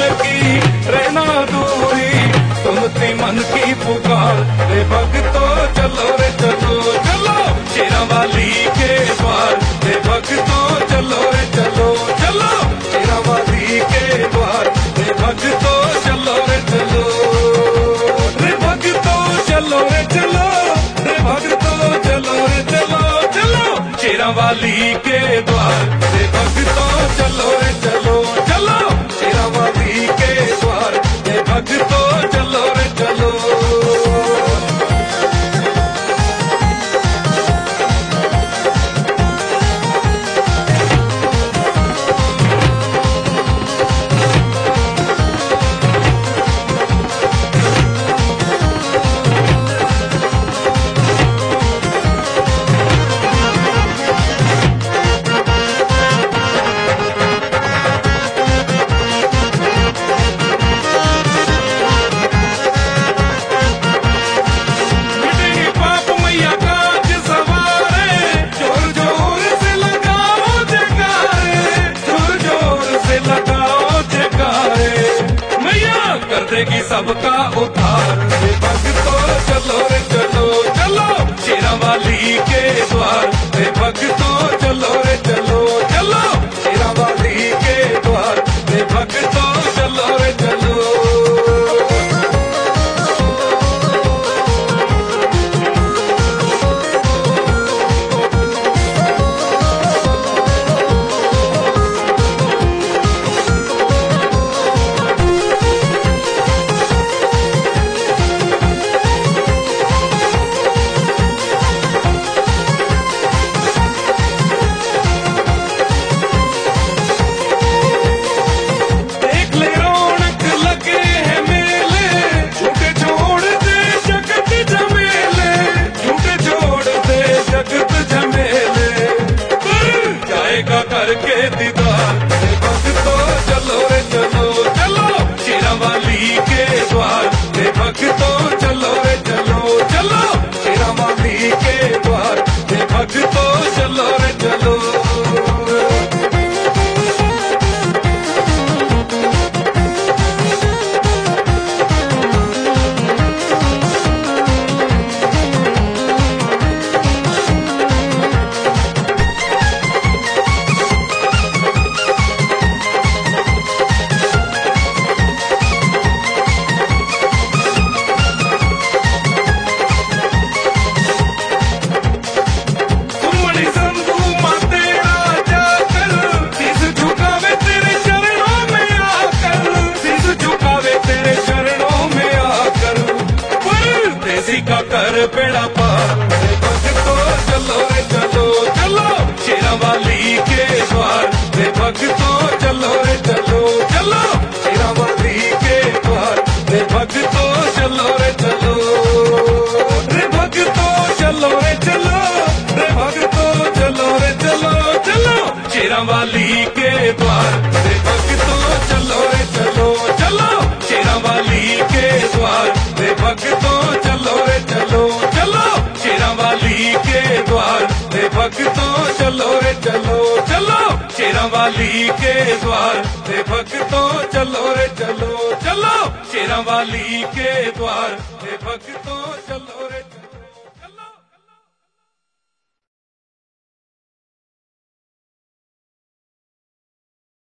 की रहना दूरी, सुनती मन की पुकार रे भक्तों चलो रे चलो चलो शेरा वाली के द्वार रे भक्तों चलो रे चलो चलो शेरा वाली के द्वार रे भक्तों चलो रे चलो रे भक्तों चलो रे चलो रे भक्तों चलो रे चलो चलो शेरा वाली के द्वार रे भक्तों चलो रे चलो चलो शेरा वाली के द्वार रे भक्तों चलो रे चलो। देगी सबका उद्धार रे भक्तों चलो रे चलो चलो शेरा वाली के द्वार रे भक्तों चलो रे चलो चलो शेरा वाली के द्वार रे भक्तों चलो रे चलो। करके दीदार रे भक्तों चलो रे चलो चलो शेरा वाली के द्वार रे भक्तों चलो रे चलो चलो शेरा वाली के द्वार रे भक्तों चलो रे चलो। का कर बेड़ा पार रे भक्तों चलो रे चलो चलो शेरा वाली के द्वार रे भक्तों चलो रे चलो चलो शेरा वाली के द्वार रे भक्तों चलो रे चलो रे भक्तों चलो रे चलो रे भक्तों चलो रे चलो चलो शेरा वाली के द्वार रे भक्तों चलो रे चलो चलो शेरा वाली के द्वार रे भक्तों चलो रे चलो चलो शेरा वाली के द्वार रे भक्तों चलो रे चलो चलो शेरा वाली के द्वार रे भक्तों चलो रे चलो चलो शेरा वाली के द्वार रे भक्तों चलो रे